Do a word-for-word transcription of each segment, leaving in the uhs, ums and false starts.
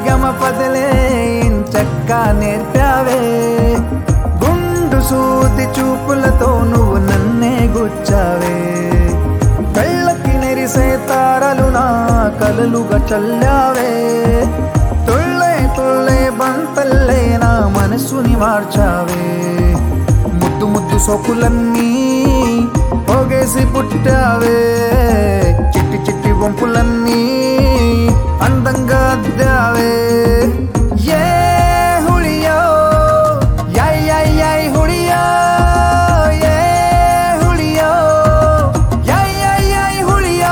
సరిగమ పదలే చక్కా నేర్పావే గుండు సూది చూపులతో నువ్వు నన్నే గుచ్చావే కళ్ళకి నెరిసే తారలు నా కలలుగా చల్లావే తుళ్ళే తుళ్ళే బంతల్లే నా మనసుని మార్చావే ముద్దు ముద్దు సోకులన్నీ పోగేసి పుట్టావే చిట్టి చిట్టి వంపులన్నీ అందంగా అద్దావే ఏ హుళియో యాయ్ యాయ్ యాయ్ హుళియో ఏ హుళియో యాయ్ యాయ్ యాయ్ హుళియో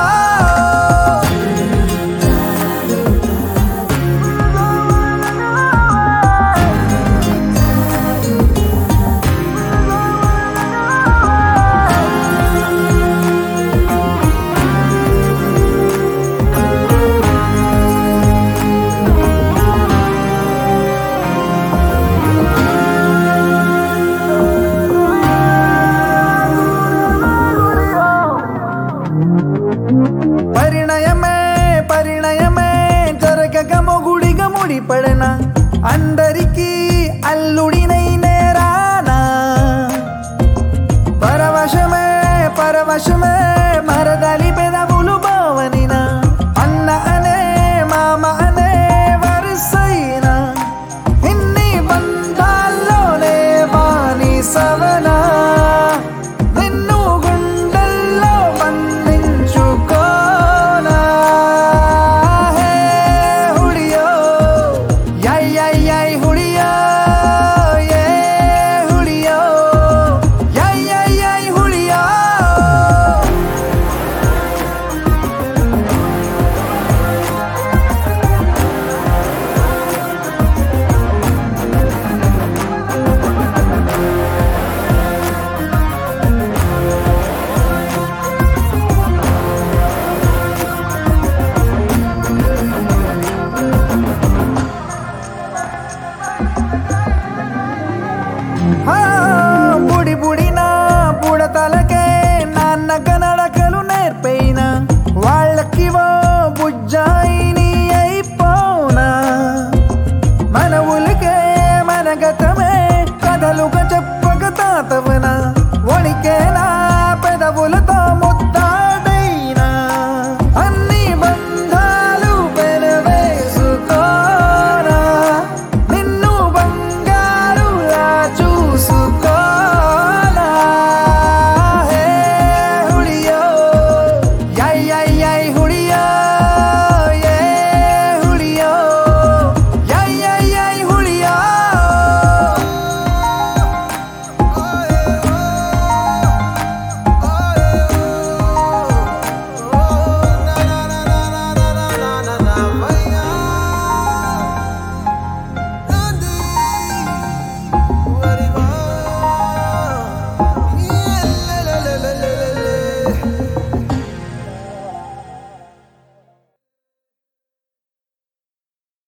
పరిణయమే పరిణయమే జరగక మొగుడిగా ముడిపడన అందరికీ అల్లుడినై